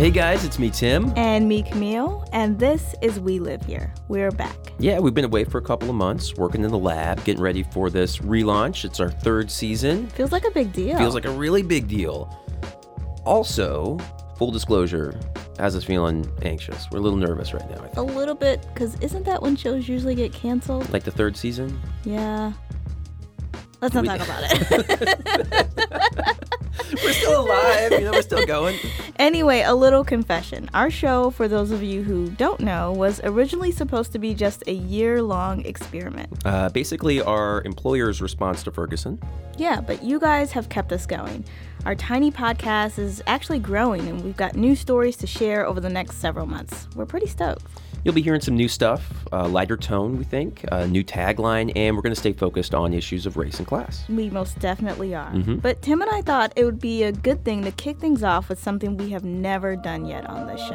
Hey guys, it's me, Tim. And me, Camille. And this is We Live Here. We're back. Yeah, we've been away for a couple of months, working in the lab, getting ready for this relaunch. It's our third season. Feels like a big deal. Feels like a really big deal. Also, full disclosure, has us feeling anxious. We're a little nervous right now, I think. A little bit, because isn't that when shows usually get canceled? Like the third season? Yeah. Let's not talk about it. We're still alive, we're still going. Anyway, a little confession. Our show, for those of you who don't know, was originally supposed to be just a year-long experiment. Basically, our employer's response to Ferguson. Yeah, but you guys have kept us going. Our tiny podcast is actually growing, and we've got new stories to share over the next several months. We're pretty stoked. You'll be hearing some new stuff, lighter tone, we think, a new tagline, and we're going to stay focused on issues of race and class. We most definitely are. Mm-hmm. But Tim and I thought it would be a good thing to kick things off with something we have never done yet on this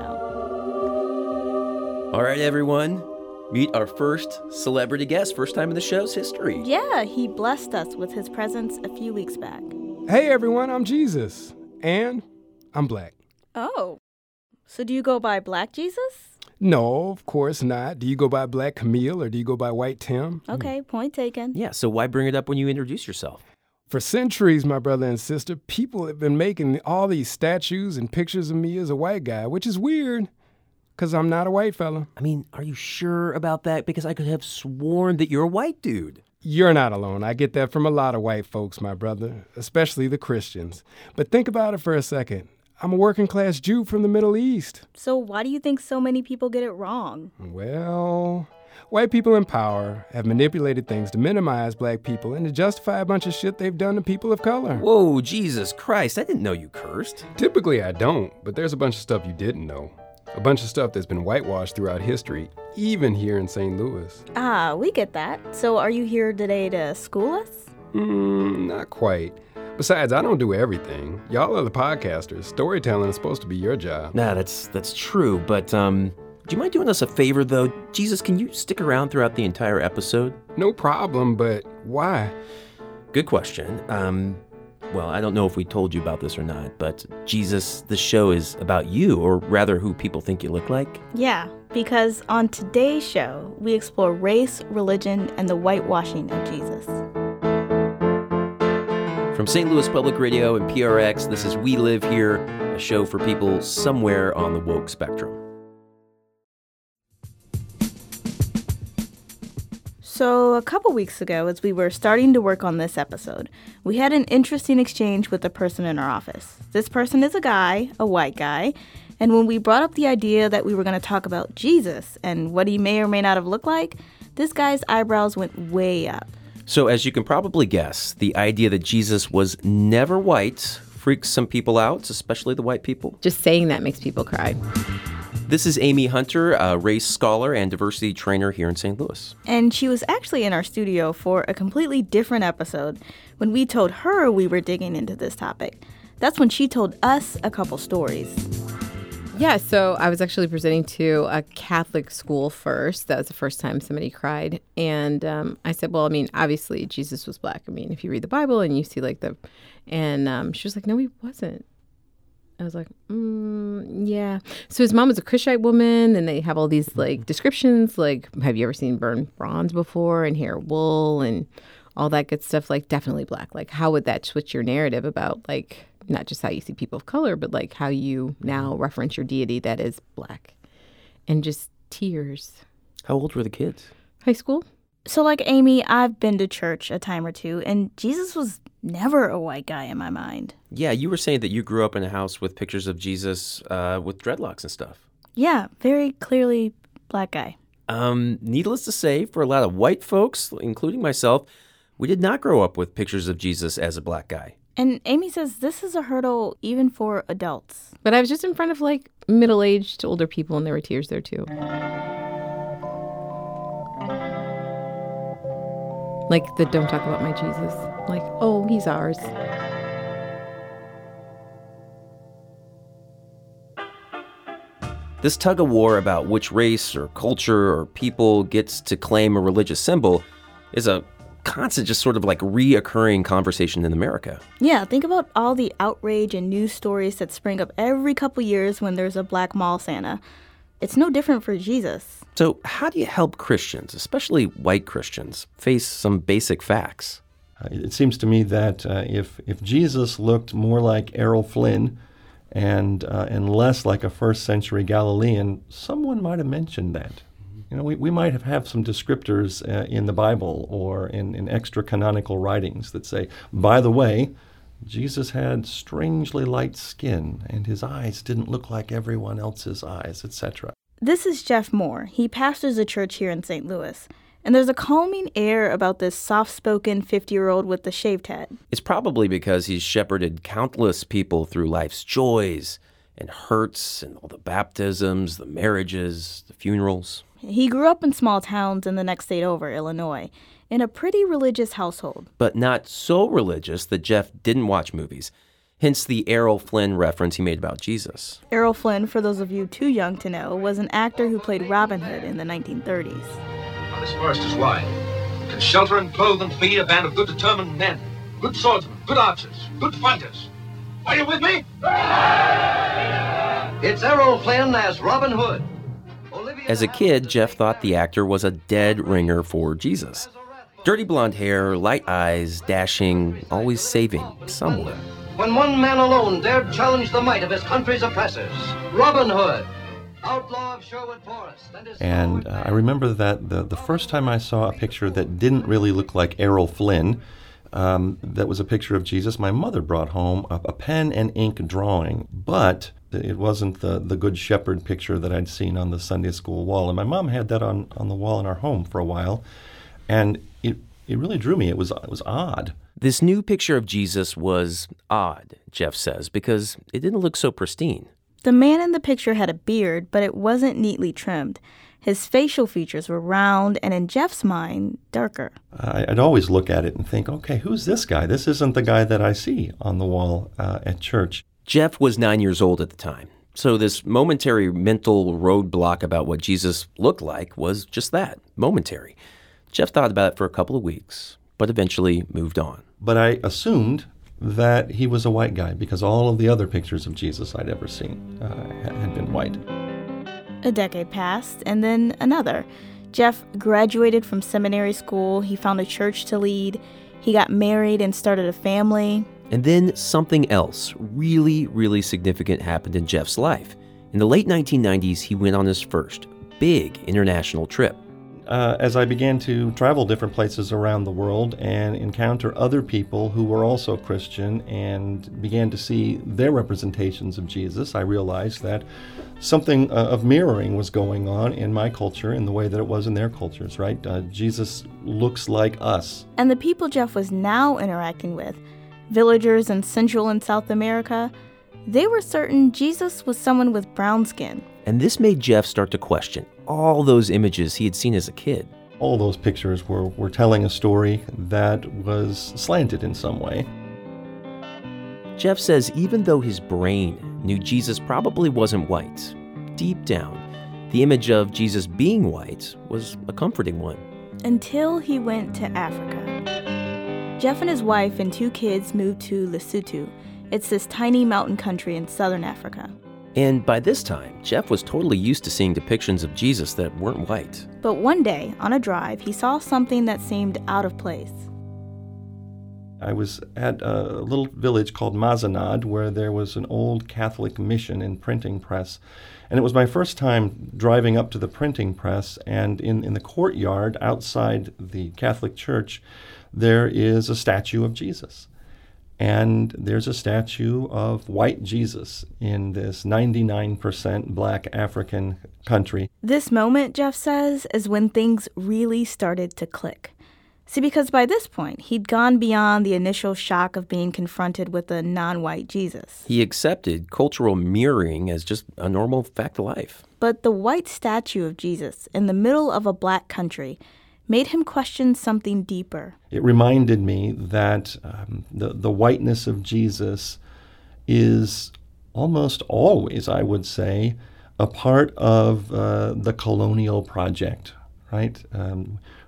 show. All right, everyone. Meet our first celebrity guest, first time in the show's history. Yeah, he blessed us with his presence a few weeks back. Hey everyone, I'm Jesus. And I'm black. Oh, so do you go by Black Jesus? No, of course not. Do you go by Black Camille or do you go by White Tim? Okay, point taken. Yeah, so why bring it up when you introduce yourself? For centuries, my brother and sister, people have been making all these statues and pictures of me as a white guy, which is weird, because I'm not a white fella. I mean, are you sure about that? Because I could have sworn that you're a white dude. You're not alone. I get that from a lot of white folks, my brother, especially the Christians. But think about it for a second. I'm a working-class Jew from the Middle East. So why do you think so many people get it wrong? Well, white people in power have manipulated things to minimize black people and to justify a bunch of shit they've done to people of color. Whoa, Jesus Christ, I didn't know you cursed. Typically I don't, but there's a bunch of stuff you didn't know. A bunch of stuff that's been whitewashed throughout history, even here in St. Louis. Ah, we get that. So are you here today to school us? Not quite. Besides, I don't do everything. Y'all are the podcasters. Storytelling is supposed to be your job. Nah, that's true, but do you mind doing us a favor, though? Jesus, can you stick around throughout the entire episode? No problem, but why? Good question. Well, I don't know if we told you about this or not, but Jesus, the show is about you, or rather who people think you look like. Yeah, because on today's show, we explore race, religion, and the whitewashing of Jesus. From St. Louis Public Radio and PRX, this is We Live Here, a show for people somewhere on the woke spectrum. So a couple weeks ago, as we were starting to work on this episode, we had an interesting exchange with a person in our office. This person is a guy, a white guy, and when we brought up the idea that we were going to talk about Jesus and what he may or may not have looked like, this guy's eyebrows went way up. So as you can probably guess, the idea that Jesus was never white freaks some people out, especially the white people. Just saying that makes people cry. This is Amy Hunter, a race scholar and diversity trainer here in St. Louis. And she was actually in our studio for a completely different episode when we told her we were digging into this topic. That's when she told us a couple stories. Yeah, so I was actually presenting to a Catholic school first. That was the first time somebody cried. And I said, well, I mean, obviously Jesus was black. I mean, if you read the Bible and you see and she was like, no, he wasn't. I was like, yeah. So his mom was a Cushite woman, and they have all these descriptions, have you ever seen burned bronze before and hair wool and all that good stuff? Definitely black. How would that switch your narrative about not just how you see people of color, but how you now reference your deity that is black? And just tears. How old were the kids? High school. So like Amy, I've been to church a time or two, and Jesus was never a white guy in my mind. Yeah, you were saying that you grew up in a house with pictures of Jesus with dreadlocks and stuff. Yeah, very clearly black guy. Needless to say, for a lot of white folks, including myself, we did not grow up with pictures of Jesus as a black guy. And Amy says this is a hurdle even for adults. But I was just in front of middle-aged older people, and there were tears there too. The don't talk about my Jesus. Oh, he's ours. This tug of war about which race or culture or people gets to claim a religious symbol is a constant, just sort of like reoccurring conversation in America. Yeah, think about all the outrage and news stories that spring up every couple years when there's a black mall Santa. It's no different for Jesus. So how do you help Christians, especially white Christians, face some basic facts? It seems to me that if Jesus looked more like Errol Flynn and less like a first century Galilean, someone might have mentioned that. You know, we might have some descriptors in the Bible or in extra canonical writings that say, by the way, Jesus had strangely light skin and his eyes didn't look like everyone else's eyes, etc. This is Jeff Moore. He pastors a church here in St. Louis. And there's a calming air about this soft-spoken 50-year-old with the shaved head. It's probably because he's shepherded countless people through life's joys and hurts and all the baptisms, the marriages, the funerals. He grew up in small towns in the next state over, Illinois, in a pretty religious household. But not so religious that Jeff didn't watch movies. Hence the Errol Flynn reference he made about Jesus. Errol Flynn, for those of you too young to know, was an actor who played Robin Hood in the 1930s. Now, this forest is wide. It can shelter and clothe and feed a band of good determined men. Good swordsmen, good archers, good fighters. Are you with me? It's Errol Flynn as Robin Hood. As a kid, Jeff thought the actor was a dead ringer for Jesus. Dirty blonde hair, light eyes, dashing, always saving someone. When one man alone dared challenge the might of his country's oppressors, Robin Hood, outlaw of Sherwood Forest. And I remember that the first time I saw a picture that didn't really look like Errol Flynn, that was a picture of Jesus, my mother brought home a pen and ink drawing, but it wasn't the Good Shepherd picture that I'd seen on the Sunday school wall. And my mom had that on the wall in our home for a while, and it really drew me. It was odd. This new picture of Jesus was odd, Jeff says, because it didn't look so pristine. The man in the picture had a beard, but it wasn't neatly trimmed. His facial features were round and, in Jeff's mind, darker. I'd always look at it and think, okay, who's this guy? This isn't the guy that I see on the wall at church. Jeff was 9 years old at the time, so this momentary mental roadblock about what Jesus looked like was just that, momentary. Jeff thought about it for a couple of weeks, but eventually moved on. But I assumed that he was a white guy because all of the other pictures of Jesus I'd ever seen had been white. A decade passed, and then another. Jeff graduated from seminary school. He found a church to lead. He got married and started a family. And then something else really, really significant happened in Jeff's life. In the late 1990s, he went on his first big international trip. As I began to travel different places around the world and encounter other people who were also Christian and began to see their representations of Jesus, I realized that something of mirroring was going on in my culture in the way that it was in their cultures, right? Jesus looks like us. And the people Jeff was now interacting with, villagers in Central and South America, they were certain Jesus was someone with brown skin. And this made Jeff start to question all those images he had seen as a kid. All those pictures were telling a story that was slanted in some way. Jeff says even though his brain knew Jesus probably wasn't white, deep down, the image of Jesus being white was a comforting one. Until he went to Africa. Jeff and his wife and 2 kids moved to Lesotho. It's this tiny mountain country in southern Africa. And by this time, Jeff was totally used to seeing depictions of Jesus that weren't white. But one day, on a drive, he saw something that seemed out of place. I was at a little village called Mazanad where there was an old Catholic mission and printing press. And it was my first time driving up to the printing press, and in the courtyard outside the Catholic church, there is a statue of Jesus. And there's a statue of white Jesus in this 99% black African country. This moment, Jeff says, is when things really started to click. See, because by this point, he'd gone beyond the initial shock of being confronted with a non-white Jesus. He accepted cultural mirroring as just a normal fact of life. But the white statue of Jesus in the middle of a black country made him question something deeper. It reminded me that the whiteness of Jesus is almost always, I would say, a part of the colonial project, right?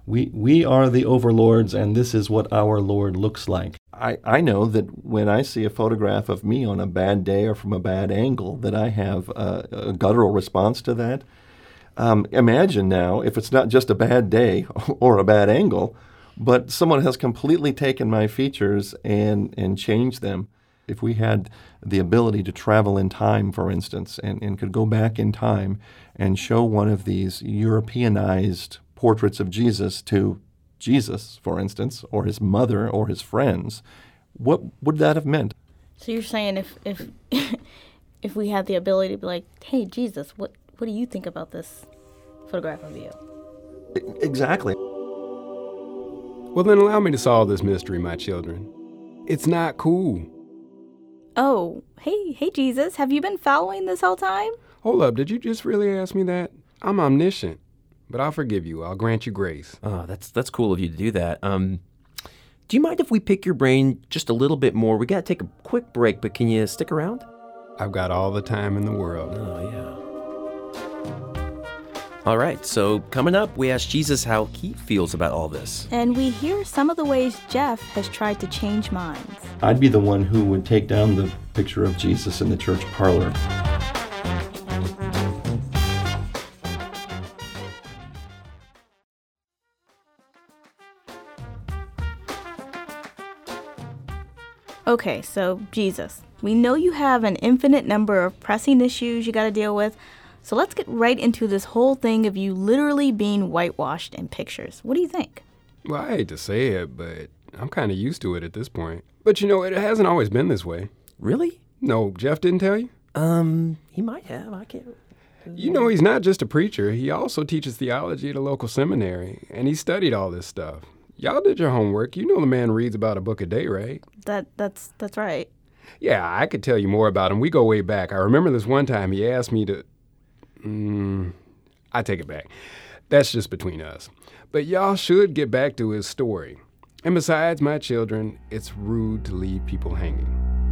We are the overlords, and this is what our Lord looks like. I know that when I see a photograph of me on a bad day or from a bad angle, that I have a guttural response to that. Imagine now if it's not just a bad day or a bad angle, but someone has completely taken my features and changed them. If we had the ability to travel in time, for instance, and could go back in time and show one of these Europeanized portraits of Jesus to Jesus, for instance, or his mother or his friends, what would that have meant? So you're saying if if we had the ability to be like, hey, Jesus, what do you think about this photograph of you? Exactly. Well, then allow me to solve this mystery, my children. It's not cool. Oh, hey, Jesus, have you been following this whole time? Hold up, did you just really ask me that? I'm omniscient, but I'll forgive you. I'll grant you grace. Oh, that's cool of you to do that. Do you mind if we pick your brain just a little bit more? We got to take a quick break, but can you stick around? I've got all the time in the world. Oh, yeah. All right, so coming up, we ask Jesus how he feels about all this. And we hear some of the ways Jeff has tried to change minds. I'd be the one who would take down the picture of Jesus in the church parlor. Okay, so Jesus, we know you have an infinite number of pressing issues you got to deal with. So let's get right into this whole thing of you literally being whitewashed in pictures. What do you think? Well, I hate to say it, but I'm kind of used to it at this point. But you know, it hasn't always been this way. Really? No, Jeff didn't tell you? He might have. I can't. You know, he's not just a preacher. He also teaches theology at a local seminary, and he studied all this stuff. Y'all did your homework. You know the man reads about a book a day, right? That's right. Yeah, I could tell you more about him. We go way back. I remember this one time he asked me to... I take it back. That's just between us. But y'all should get back to his story. And besides, my children, it's rude to leave people hanging.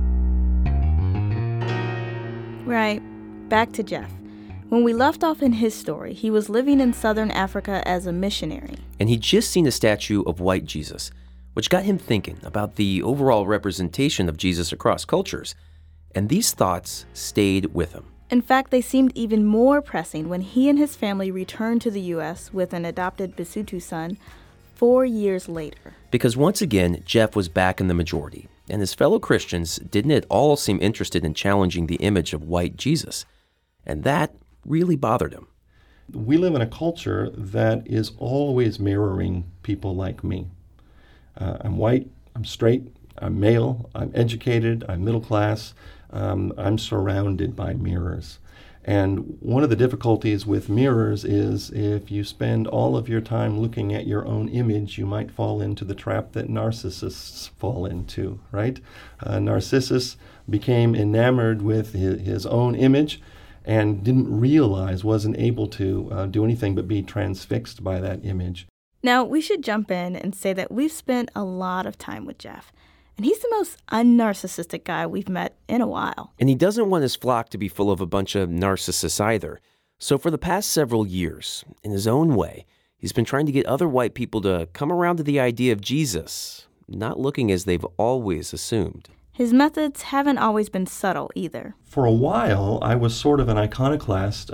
Right. Back to Jeff. When we left off in his story, he was living in southern Africa as a missionary. And he'd just seen a statue of white Jesus, which got him thinking about the overall representation of Jesus across cultures. And these thoughts stayed with him. In fact, they seemed even more pressing when he and his family returned to the U.S. with an adopted Basotho son 4 years later. Because once again, Jeff was back in the majority, and his fellow Christians didn't at all seem interested in challenging the image of white Jesus. And that really bothered him. We live in a culture that is always mirroring people like me. I'm white, I'm straight, I'm male, I'm educated, I'm middle class. I'm surrounded by mirrors. And one of the difficulties with mirrors is if you spend all of your time looking at your own image, you might fall into the trap that narcissists fall into, right? Narcissus became enamored with his own image and didn't realize, wasn't able to do anything but be transfixed by that image. Now, we should jump in and say that we've spent a lot of time with Jeff. And he's the most unnarcissistic guy we've met in a while. And he doesn't want his flock to be full of a bunch of narcissists either. So for the past several years, in his own way, he's been trying to get other white people to come around to the idea of Jesus, not looking as they've always assumed. His methods haven't always been subtle either. For a while, I was sort of an iconoclast.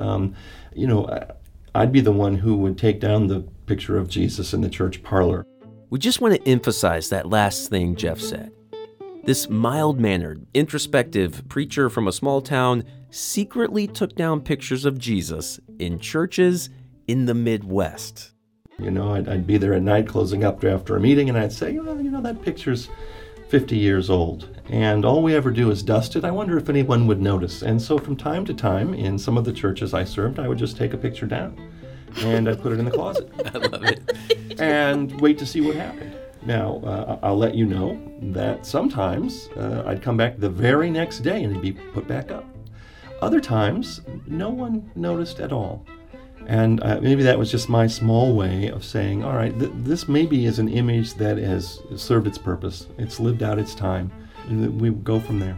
I'd be the one who would take down the picture of Jesus in the church parlor. We just want to emphasize that last thing Jeff said. This mild-mannered, introspective preacher from a small town secretly took down pictures of Jesus in churches in the Midwest. You know, I'd be there at night closing up after a meeting, and I'd say, that picture's 50 years old, and all we ever do is dust it. I wonder if anyone would notice. And so from time to time, in some of the churches I served, I would just take a picture down, and I'd put it in the closet. I love it. And wait to see what happened. Now, I'll let you know that sometimes I'd come back the very next day and it'd be put back up. Other times, no one noticed at all. And maybe that was just my small way of saying, all right, this maybe is an image that has served its purpose. It's lived out its time. And we go from there.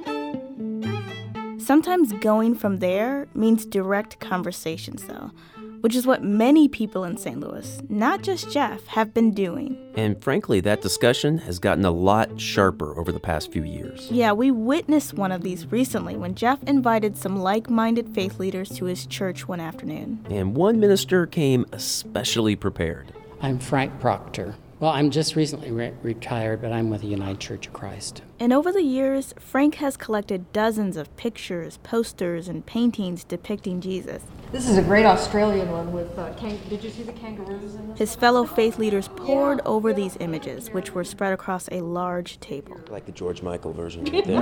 Sometimes going from there means direct conversations, though. which is what many people in St. Louis, not just Jeff, have been doing. And frankly, that discussion has gotten a lot sharper over the past few years. Yeah, we witnessed one of these recently when Jeff invited some like-minded faith leaders to his church one afternoon. And one minister came especially prepared. I'm Frank Proctor. Well, I'm just recently retired, but I'm with the United Church of Christ. And over the years, Frank has collected dozens of pictures, posters, and paintings depicting Jesus. This is a great Australian one with, did you see the kangaroos in this? His fellow faith leaders pored over these images, which were spread across a large table. Like the George Michael version right there.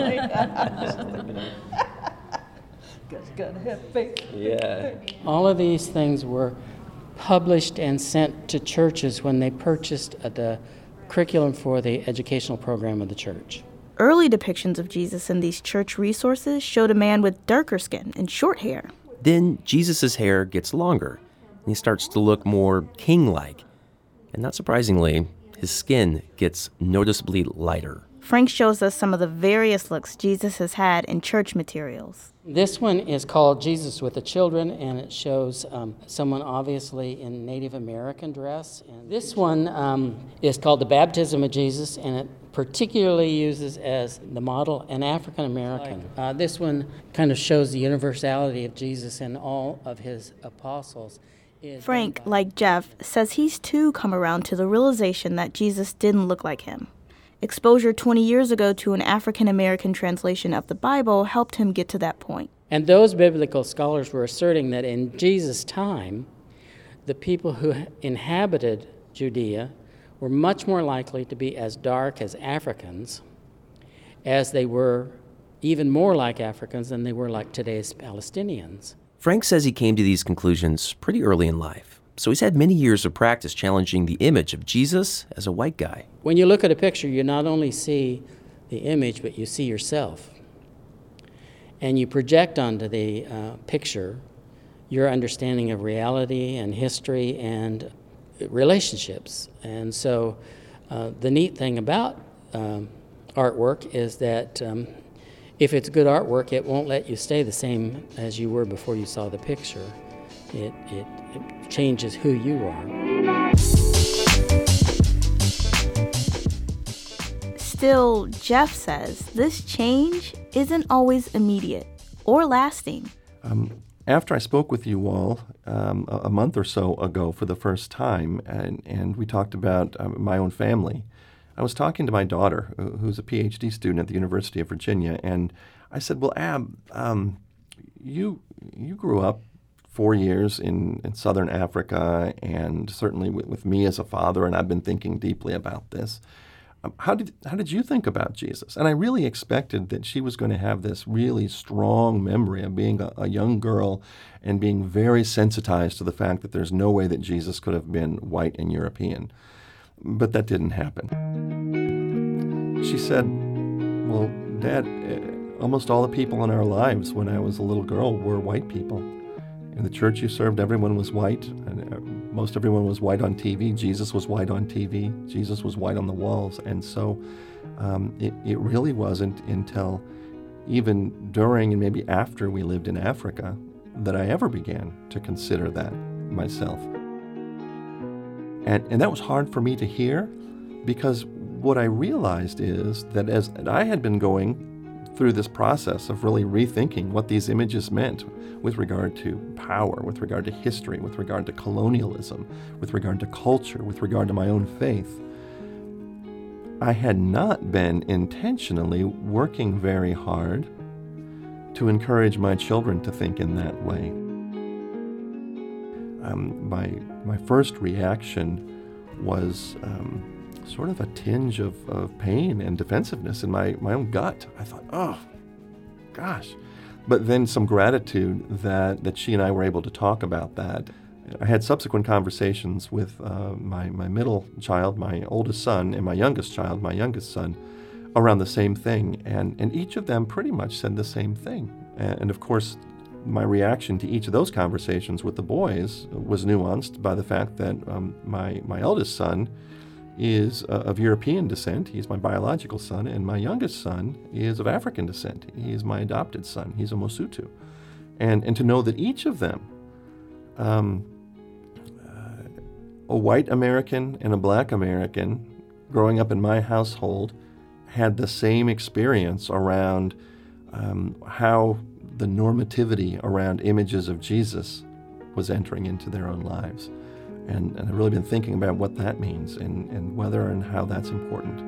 Yeah. All of these things were published and sent to churches when they purchased the curriculum for the educational program of the church. Early depictions of Jesus in these church resources showed a man with darker skin and short hair. Then Jesus' hair gets longer, and he starts to look more king-like. And not surprisingly, his skin gets noticeably lighter. Frank shows us some of the various looks Jesus has had in church materials. This one is called Jesus with the Children, and it shows someone obviously in Native American dress. And this one is called the Baptism of Jesus, and it particularly uses as the model an African American. This one kind of shows the universality of Jesus and all of his apostles. Frank, like Jeff, says he's too come around to the realization that Jesus didn't look like him. Exposure 20 years ago to an African-American translation of the Bible helped him get to that point. And those biblical scholars were asserting that in Jesus' time, the people who inhabited Judea were much more likely to be as dark as Africans, as they were even more like Africans than they were like today's Palestinians. Frank says he came to these conclusions pretty early in life. So he's had many years of practice challenging the image of Jesus as a white guy. When you look at a picture, you not only see the image, but you see yourself. And you project onto the picture your understanding of reality and history and relationships. And so the neat thing about artwork is that if it's good artwork, it won't let you stay the same as you were before you saw the picture. It changes who you are. Still, Jeff says this change isn't always immediate or lasting. After I spoke with you all a month or so ago for the first time, and we talked about my own family, I was talking to my daughter, who's a PhD student at the University of Virginia, and I said, well, Ab, you grew up 4 years in southern Africa, and certainly with me as a father, and I've been thinking deeply about this. How did you think about Jesus? And I really expected that she was going to have this really strong memory of being a young girl and being very sensitized to the fact that there's no way that Jesus could have been white and European. But that didn't happen. She said, well, Dad, almost all the people in our lives when I was a little girl were white people. In the church you served, everyone was white. And most everyone was white on TV. Jesus was white on TV. Jesus was white on the walls. And so it really wasn't until even during and maybe after we lived in Africa that I ever began to consider that myself. And that was hard for me to hear, because what I realized is that as I had been going through this process of really rethinking what these images meant with regard to power, with regard to history, with regard to colonialism, with regard to culture, with regard to my own faith, I had not been intentionally working very hard to encourage my children to think in that way. My first reaction was sort of a tinge of pain and defensiveness in my own gut. I thought, oh, gosh. But then some gratitude that she and I were able to talk about that. I had subsequent conversations with my middle child, my oldest son, and my youngest child, my youngest son, around the same thing. And each of them pretty much said the same thing. And of course, my reaction to each of those conversations with the boys was nuanced by the fact that my eldest son is of European descent. He's my biological son, and my youngest son is of African descent. He is my adopted son. He's a Mosotho. And to know that each of them A white American and a black American growing up in my household had the same experience around how the normativity around images of Jesus was entering into their own lives. And I've really been thinking about what that means and whether and how that's important.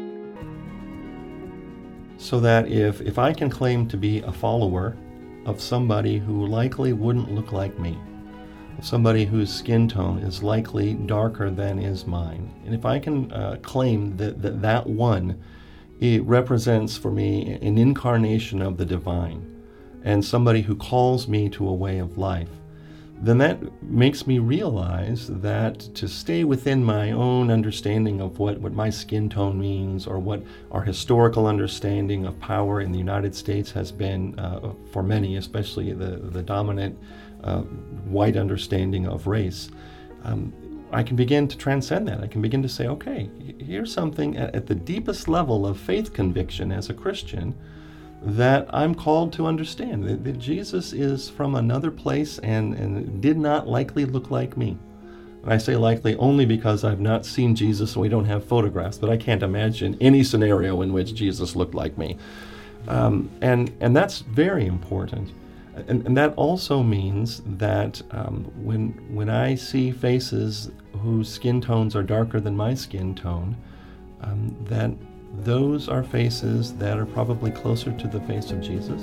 So that if I can claim to be a follower of somebody who likely wouldn't look like me, somebody whose skin tone is likely darker than is mine, and if I can claim that one, it represents for me an incarnation of the divine and somebody who calls me to a way of life, then that makes me realize that to stay within my own understanding of what my skin tone means, or what our historical understanding of power in the United States has been for many, especially the dominant white understanding of race, I can begin to transcend that. I can begin to say, okay, here's something at the deepest level of faith conviction as a Christian that I'm called to understand, that Jesus is from another place and did not likely look like me. And I say likely only because I've not seen Jesus and we don't have photographs, but I can't imagine any scenario in which Jesus looked like me. And that's very important. And that also means that when I see faces whose skin tones are darker than my skin tone, that those are faces that are probably closer to the face of Jesus.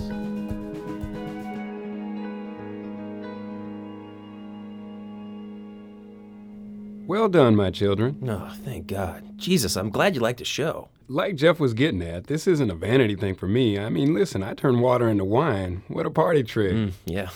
Well done, my children. Oh, thank God. Jesus, I'm glad you liked the show. Like Jeff was getting at, this isn't a vanity thing for me. I mean, listen, I turn water into wine. What a party trick. Yeah.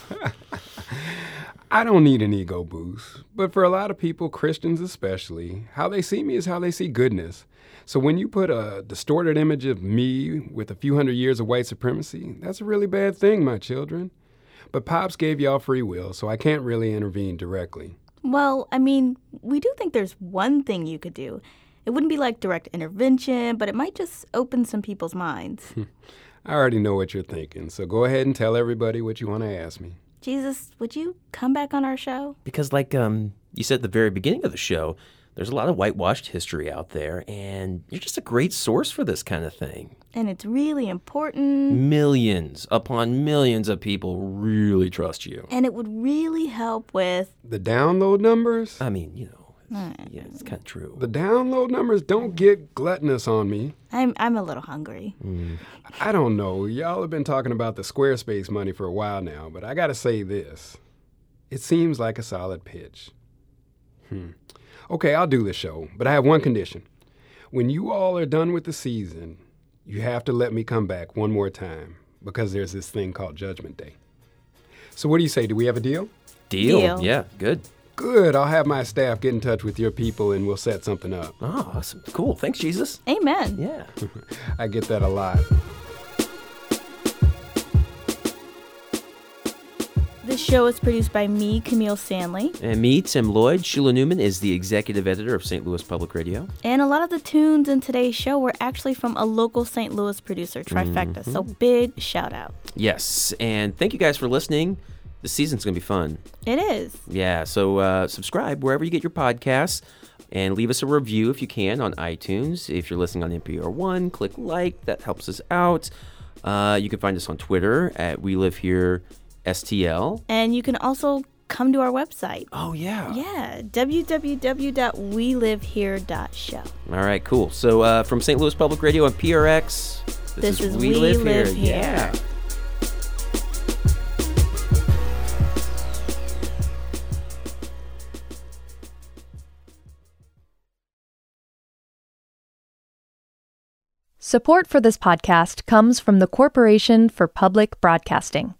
I don't need an ego boost, but for a lot of people, Christians especially, how they see me is how they see goodness. So when you put a distorted image of me with a few hundred years of white supremacy, that's a really bad thing, my children. But Pops gave y'all free will, so I can't really intervene directly. Well, I mean, we do think there's one thing you could do. It wouldn't be like direct intervention, but it might just open some people's minds. I already know what you're thinking, so go ahead and tell everybody what you want to ask me. Jesus, would you come back on our show? Because like you said at the very beginning of the show, there's a lot of whitewashed history out there, and you're just a great source for this kind of thing. And it's really important. Millions upon millions of people really trust you. And it would really help with... The download numbers? I mean, yeah, it's kind of true. The download numbers don't get gluttonous on me. I'm a little hungry. I don't know. Y'all have been talking about the Squarespace money for a while now, but I gotta say this. It seems like a solid pitch. Okay, I'll do the show, but I have one condition. When you all are done with the season, you have to let me come back one more time, because there's this thing called Judgment Day. So what do you say? Do we have a deal? Deal. Yeah, good. Good. I'll have my staff get in touch with your people and we'll set something up. Oh, awesome. Cool. Thanks, Jesus. Amen. Yeah. I get that a lot. This show is produced by me, Camille Stanley. And me, Tim Lloyd. Sheila Newman is the executive editor of St. Louis Public Radio. And a lot of the tunes in today's show were actually from a local St. Louis producer, Trifecta. So big shout out. Yes. And thank you guys for listening. This season's going to be fun. It is. Yeah. So subscribe wherever you get your podcasts and leave us a review if you can on iTunes. If you're listening on NPR One, click like. That helps us out. You can find us on Twitter at We Live Here STL. And you can also come to our website. Oh, yeah. Yeah, www.welivehere.show. All right, cool. So from St. Louis Public Radio and PRX, this is We Live Here. Yeah. Support for this podcast comes from the Corporation for Public Broadcasting.